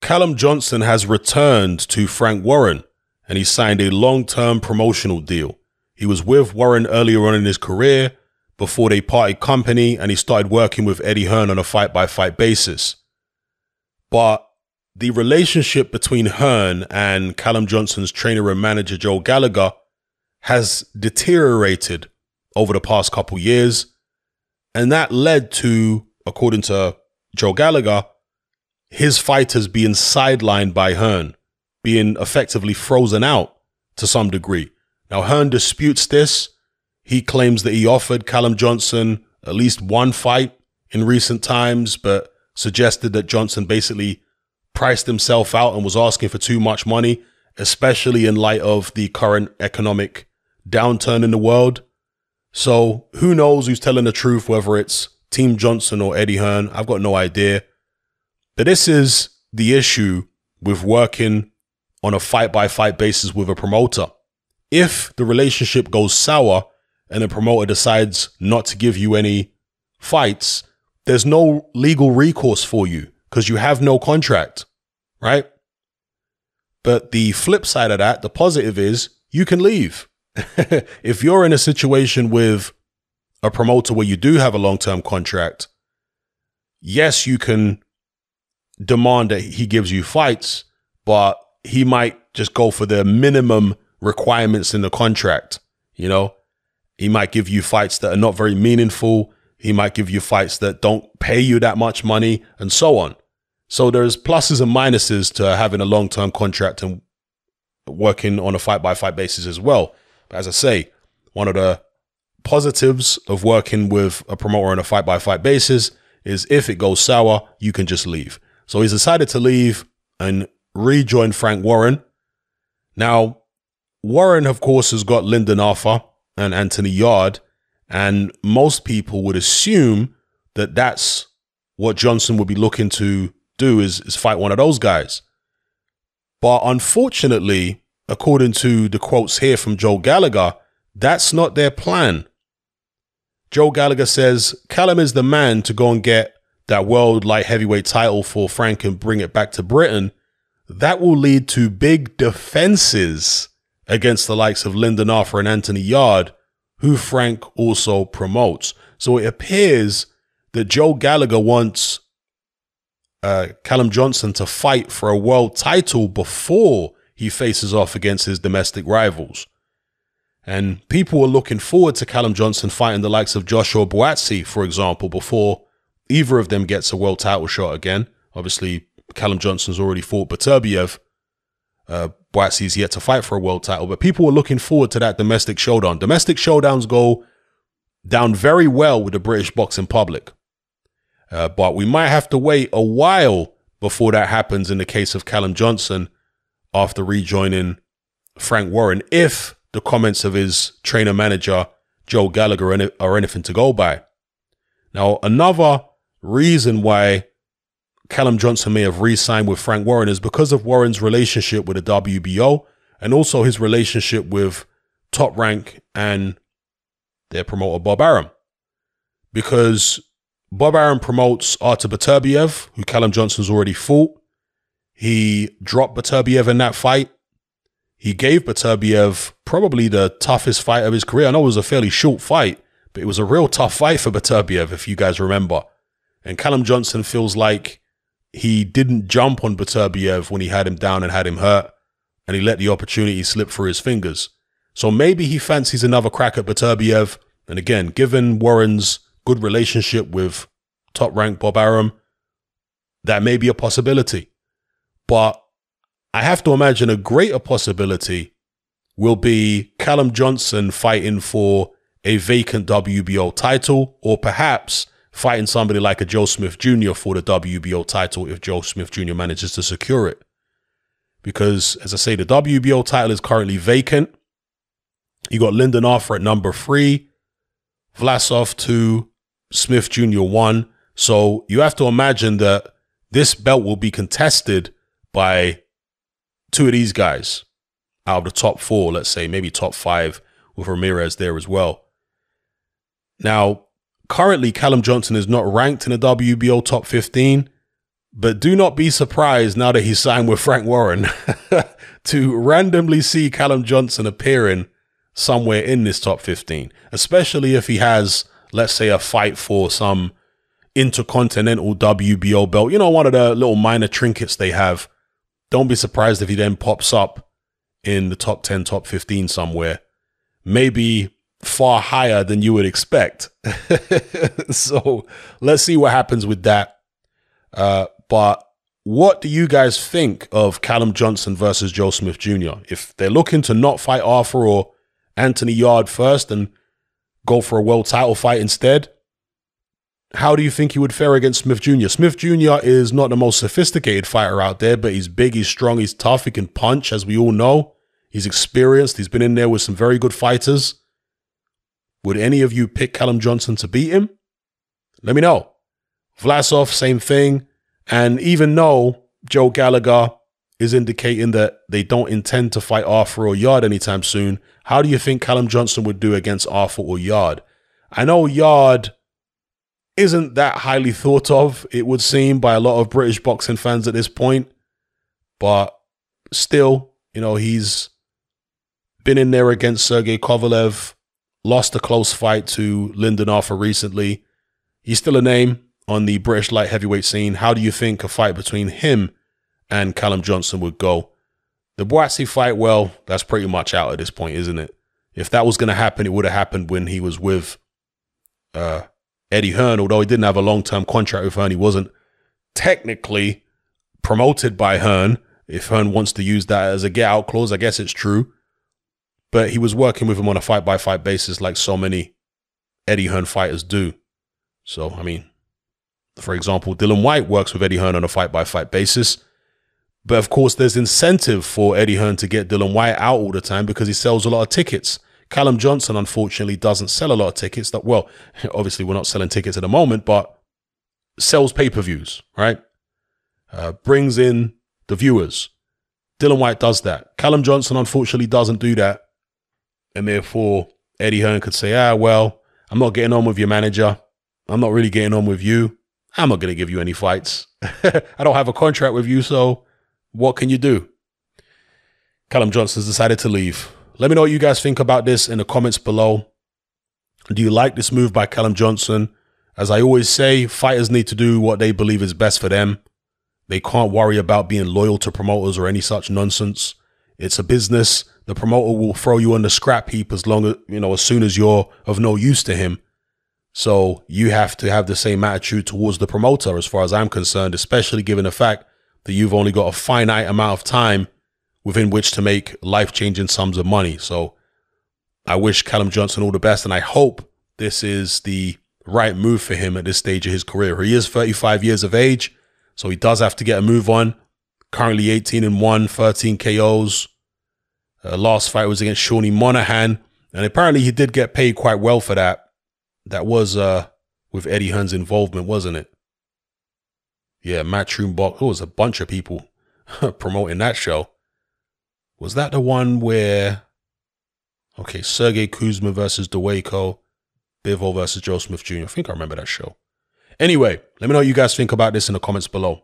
Callum Johnson has returned to Frank Warren and he signed a long-term promotional deal. He was with Warren earlier on in his career before they parted company and he started working with Eddie Hearn on a fight-by-fight basis. But the relationship between Hearn and Callum Johnson's trainer and manager Joe Gallagher has deteriorated over the past couple years. And that led to, according to Joe Gallagher, his fighters being sidelined by Hearn, being effectively frozen out to some degree. Now, Hearn disputes this. He claims that he offered Callum Johnson at least one fight in recent times, but suggested that Johnson basically priced himself out and was asking for too much money, especially in light of the current economic downturn in the world. So who knows who's telling the truth, whether it's Team Johnson or Eddie Hearn. I've got no idea. But this is the issue with working on a fight-by-fight basis with a promoter. If the relationship goes sour and the promoter decides not to give you any fights, there's no legal recourse for you because you have no contract, right? But the flip side of that, the positive is you can leave. If you're in a situation with a promoter where you do have a long-term contract, yes, you can demand that he gives you fights, but he might just go for the minimum requirements in the contract. You know, he might give you fights that are not very meaningful. He might give you fights that don't pay you that much money and so on. So there's pluses and minuses to having a long-term contract and working on a fight-by-fight basis as well. But as I say, one of the positives of working with a promoter on a fight-by-fight basis is if it goes sour, you can just leave. So he's decided to leave and rejoin Frank Warren. Now, Warren, of course, has got Lyndon Arthur and Anthony Yarde, and most people would assume that that's what Johnson would be looking to do is fight one of those guys. But unfortunately, according to the quotes here from Joe Gallagher, that's not their plan. Joe Gallagher says, Callum is the man to go and get that world light heavyweight title for Frank and bring it back to Britain. That will lead to big defenses against the likes of Lyndon Arthur and Anthony Yarde, who Frank also promotes. So it appears that Joe Gallagher wants Callum Johnson to fight for a world title before he faces off against his domestic rivals. And people were looking forward to Callum Johnson fighting the likes of Joshua Buatsi, for example, before either of them gets a world title shot again. Obviously, Callum Johnson's already fought Beterbiev. Buatsi's yet to fight for a world title, but people were looking forward to that domestic showdown. Domestic showdowns go down very well with the British boxing public. But we might have to wait a while before that happens in the case of Callum Johnson after rejoining Frank Warren, if the comments of his trainer-manager, Joe Gallagher, are anything to go by. Now, another reason why Callum Johnson may have re-signed with Frank Warren is because of Warren's relationship with the WBO and also his relationship with Top Rank and their promoter, Bob Arum. Because Bob Arum promotes Artur Beterbiev, who Callum Johnson's already fought. He dropped Beterbiev in that fight. He gave Beterbiev probably the toughest fight of his career. I know it was a fairly short fight, but it was a real tough fight for Beterbiev, if you guys remember. And Callum Johnson feels like he didn't jump on Beterbiev when he had him down and had him hurt, and he let the opportunity slip through his fingers. So maybe he fancies another crack at Beterbiev. And again, given Warren's good relationship with Top Rank Bob Arum, that may be a possibility. But I have to imagine a greater possibility will be Callum Johnson fighting for a vacant WBO title, or perhaps fighting somebody like a Joe Smith Jr. for the WBO title if Joe Smith Jr. manages to secure it. Because, as I say, the WBO title is currently vacant. You got Lyndon Arthur at number 3, Vlasov 2, Smith Jr. 1. So you have to imagine that this belt will be contested by 2 of these guys out of the top 4, let's say, maybe top 5 with Ramirez there as well. Now, currently, Callum Johnson is not ranked in the WBO top 15, But do not be surprised now that he's signed with Frank Warren to randomly see Callum Johnson appearing somewhere in this top 15, especially if he has, let's say, a fight for some Intercontinental WBO belt, you know, one of the little minor trinkets they have. Don't be surprised if he then pops up in the top 10, top 15 somewhere, maybe far higher than you would expect. So let's see what happens with that. But what do you guys think of Callum Johnson versus Joe Smith Jr.? If they're looking to not fight Arthur or Anthony Yarde first and go for a world title fight instead, how do you think he would fare against Smith Jr.? Smith Jr. is not the most sophisticated fighter out there, but he's big, he's strong, he's tough, he can punch, as we all know. He's experienced, he's been in there with some very good fighters. Would any of you pick Callum Johnson to beat him? Let me know. Vlasov, same thing. And even though Joe Gallagher is indicating that they don't intend to fight Arthur or Yarde anytime soon, how do you think Callum Johnson would do against Arthur or Yarde? I know Yarde isn't that highly thought of, it would seem, by a lot of British boxing fans at this point. But still, you know, he's been in there against Sergey Kovalev, lost a close fight to Lyndon Arthur recently. He's still a name on the British light heavyweight scene. How do you think a fight between him and Callum Johnson would go? The Buatsi fight, well, that's pretty much out at this point, isn't it? If that was going to happen, it would have happened when he was with Eddie Hearn. Although he didn't have a long-term contract with Hearn, he wasn't technically promoted by Hearn. If Hearn wants to use that as a get-out clause, I guess it's true. But he was working with him on a fight-by-fight basis like so many Eddie Hearn fighters do. So, I mean, for example, Dillian Whyte works with Eddie Hearn on a fight-by-fight basis. But of course, there's incentive for Eddie Hearn to get Dillian Whyte out all the time because he sells a lot of tickets. Callum Johnson, unfortunately, doesn't sell a lot of tickets. Well, obviously, we're not selling tickets at the moment, but sells pay-per-views, right? Brings in the viewers. Dillian Whyte does that. Callum Johnson, unfortunately, doesn't do that. And therefore, Eddie Hearn could say, well, I'm not getting on with your manager. I'm not really getting on with you. I'm not going to give you any fights. I don't have a contract with you, so what can you do? Callum Johnson's decided to leave. Let me know what you guys think about this in the comments below. Do you like this move by Callum Johnson? As I always say, fighters need to do what they believe is best for them. They can't worry about being loyal to promoters or any such nonsense. It's a business. The promoter will throw you on the scrap heap as soon as you're of no use to him. So you have to have the same attitude towards the promoter as far as I'm concerned, especially given the fact that you've only got a finite amount of time within which to make life-changing sums of money. So I wish Callum Johnson all the best, and I hope this is the right move for him at this stage of his career. He is 35 years of age, so he does have to get a move on. Currently 18-1, 13 KOs. Last fight was against Shawnee Monahan, and apparently he did get paid quite well for that. That was with Eddie Hearn's involvement, wasn't it? Yeah, Matchroom Box. There was a bunch of people promoting that show. Was that the one where, okay, Sergey Kuzma versus Dwayko, Bivol versus Joe Smith Jr.? I think I remember that show. Anyway, let me know what you guys think about this in the comments below.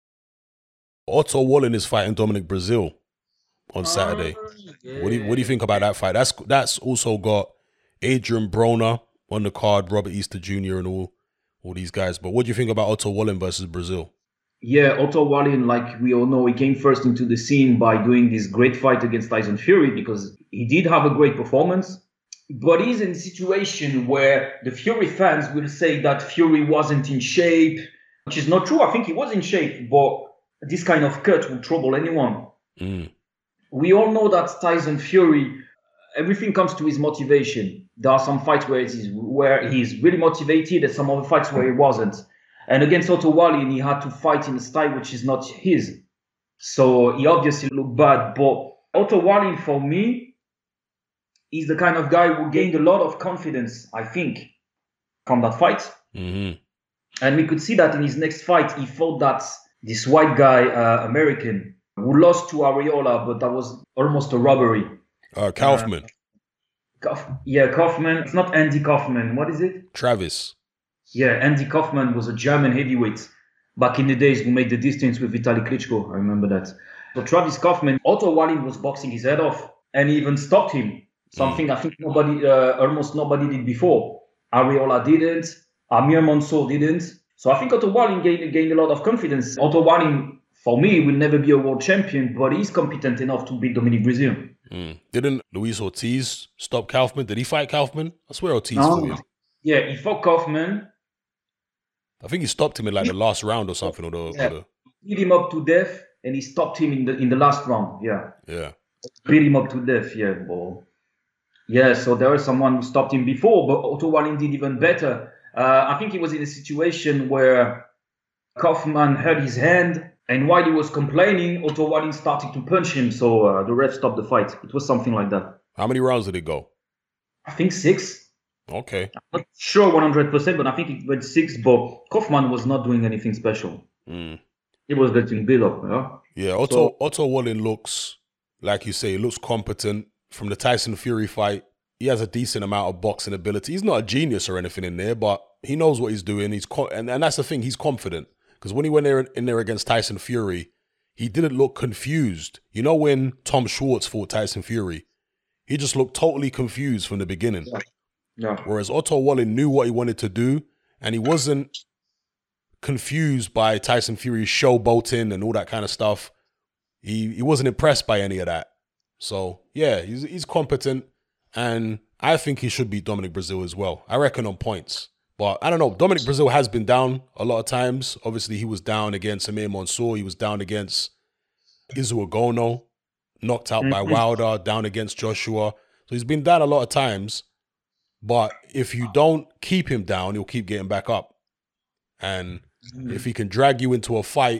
Otto Wallin is fighting Dominic Brazil on Saturday. Yeah. What do you think about that fight? That's also got Adrian Broner on the card, Robert Easter Jr. and all these guys. But what do you think about Otto Wallin versus Brazil? Yeah, Otto Wallin, like we all know, he came first into the scene by doing this great fight against Tyson Fury because he did have a great performance. But he's in a situation where the Fury fans will say that Fury wasn't in shape, which is not true. I think he was in shape, but this kind of cut will trouble anyone. We all know that Tyson Fury, everything comes to his motivation. There are some fights where he's really motivated and some other fights where he wasn't. And against Otto Wallin, he had to fight in a style which is not his. So he obviously looked bad. But Otto Wallin, for me, is the kind of guy who gained a lot of confidence, I think, from that fight. And we could see that in his next fight, he fought this white guy, American, who lost to Arreola, but that was almost a robbery. Kaufman. Kaufman. It's not Andy Kaufman. What is it? Travis. Yeah, Andy Kaufman was a German heavyweight back in the days who made the distance with Vitaly Klitschko. I remember that. So Travis Kaufman, Otto Wallin was boxing his head off and he even stopped him. Something I think almost nobody did before. Arreola didn't. Amir Mansour didn't. So I think Otto Wallin gained a lot of confidence. Otto Wallin, for me, will never be a world champion, but he's competent enough to beat Dominic Breazeale. Didn't Luis Ortiz stop Kaufman? Did he fight Kaufman? I swear Ortiz fought him. Yeah, he fought Kaufman. I think he stopped him in like the last round or something. He beat him up to death, and he stopped him in the last round. Yeah. Beat him up to death. Yeah, so there was someone who stopped him before, but Otto Wallin did even better. I think he was in a situation where Kaufman hurt his hand, and while he was complaining, Otto Wallin started to punch him, so the ref stopped the fight. It was something like that. How many rounds did it go? I think 6. Okay. I'm not sure 100%, but I think it went 6, but Kaufman was not doing anything special. He was getting built up. Yeah, Otto Wallin looks, like you say, he looks competent. From the Tyson Fury fight, he has a decent amount of boxing ability. He's not a genius or anything in there, but he knows what he's doing. And that's the thing, he's confident. Because when he went in there against Tyson Fury, he didn't look confused. You know when Tom Schwartz fought Tyson Fury, he just looked totally confused from the beginning. Yeah. Whereas Otto Wallin knew what he wanted to do, and he wasn't confused by Tyson Fury's showboating and all that kind of stuff. He wasn't impressed by any of that. So, yeah, he's competent, and I think he should beat Dominic Breazeale as well. I reckon on points. But I don't know. Dominic Breazeale has been down a lot of times. Obviously, he was down against Amir Mansour. He was down against Izu Ogono, knocked out by Wilder, down against Joshua. So he's been down a lot of times. But if you don't keep him down, he'll keep getting back up. And if he can drag you into a fight,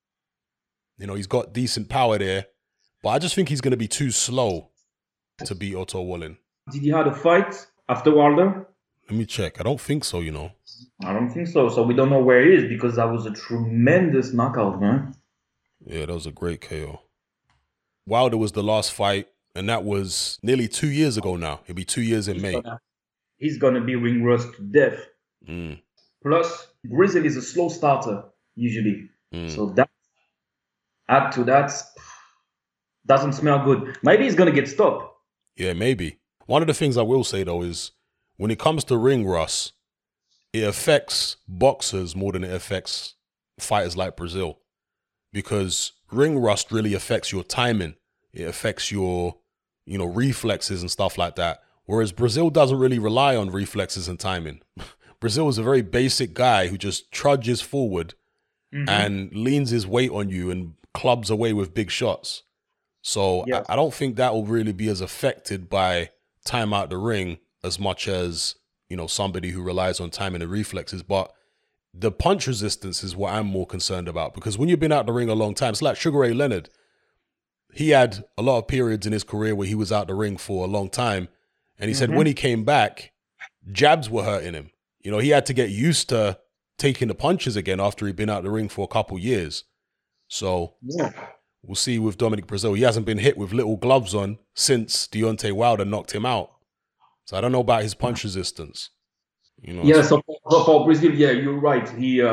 he's got decent power there. But I just think he's going to be too slow to beat Otto Wallin. Did he have a fight after Wilder? Let me check. I don't think so, I don't think so. So we don't know where he is because that was a tremendous knockout, man. Yeah, that was a great KO. Wilder was the last fight, and that was nearly 2 years ago now. It'll be 2 years in May. He's going to be ring rust to death. Plus, Breazeale is a slow starter, usually. So that, add to that, doesn't smell good. Maybe he's going to get stopped. Yeah, maybe. One of the things I will say, though, is when it comes to ring rust, it affects boxers more than it affects fighters like Breazeale. Because ring rust really affects your timing. It affects your, reflexes and stuff like that. Whereas Breazeale doesn't really rely on reflexes and timing. Breazeale is a very basic guy who just trudges forward and leans his weight on you and clubs away with big shots. So yes. I don't think that will really be as affected by time out the ring as much as, somebody who relies on timing and reflexes. But the punch resistance is what I'm more concerned about, because when you've been out the ring a long time, it's like Sugar Ray Leonard. He had a lot of periods in his career where he was out the ring for a long time. And he said when he came back, jabs were hurting him. He had to get used to taking the punches again after he'd been out the ring for a couple years. So we'll see with Dominic Breazeale. He hasn't been hit with little gloves on since Deontay Wilder knocked him out. So I don't know about his punch resistance. So for Breazeale, you're right.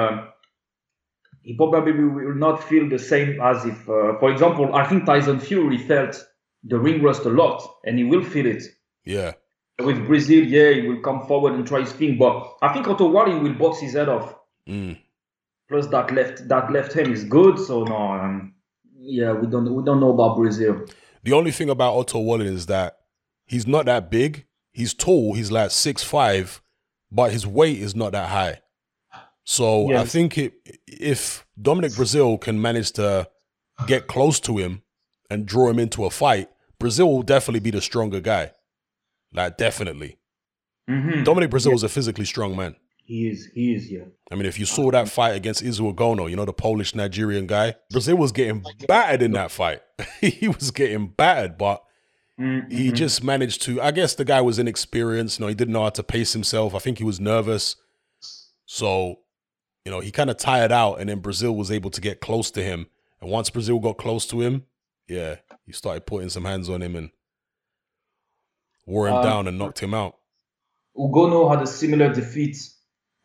He probably will not feel the same as if, for example, I think Tyson Fury felt the ring rust a lot, and he will feel it. Yeah. With Breazeale, he will come forward and try his thing, but I think Otto Wallin will box his head off. Plus that left hand is good, so no, we don't know about Breazeale. The only thing about Otto Wallin is that he's not that big. He's tall. He's like 6'5", but his weight is not that high. So I think if Dominic Breazeale can manage to get close to him and draw him into a fight, Breazeale will definitely be the stronger guy. Like, definitely. Dominic Breazeale is a physically strong man. He is, yeah. I mean, if you saw that fight against Izu Ogono, the Polish-Nigerian guy, Breazeale was getting battered in that fight. He was getting battered, but he just managed to, I guess the guy was inexperienced. He didn't know how to pace himself. I think he was nervous. So, he kind of tired out, and then Breazeale was able to get close to him. And once Breazeale got close to him, he started putting some hands on him and wore him down and knocked him out. Ogono had a similar defeat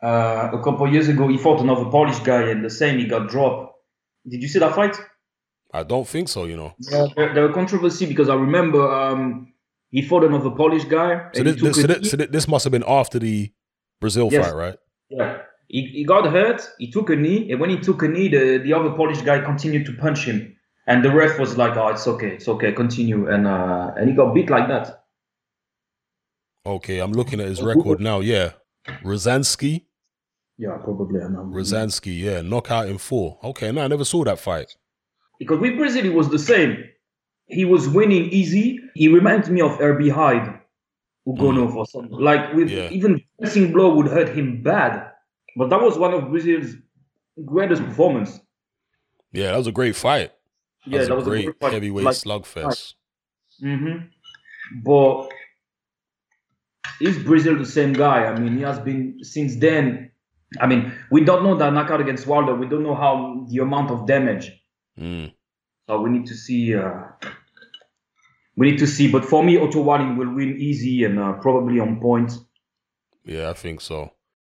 a couple of years ago, he fought another Polish guy, and the same, he got dropped. Did you see that fight? I don't think so, you know. Yeah, there was controversy because I remember he fought another Polish guy. So this must have been after the Brazil fight, right? Yeah. He got hurt, he took a knee, and when he took a knee, the other Polish guy continued to punch him. And the ref was like, oh, it's okay, continue. And he got beat like that. Okay, I'm looking at his record now, yeah. Rosansky? Yeah, probably. Rosansky, yeah, knockout in 4. Okay, no, I never saw that fight. Because with Brazil, it was the same. He was winning easy. He reminds me of RB Hyde, Ugonov or something. Like, even pressing blow would hurt him bad. But that was one of Brazil's greatest performance. Yeah, that was a great fight. That was a great fight. Heavyweight slugfest. But is Brazil the same guy? I mean, he has been since then. I mean, we don't know that knockout against Wilder. We don't know the amount of damage. So we need to see. But for me, Otto Wallin will win easy and probably on point. Yeah, I think so.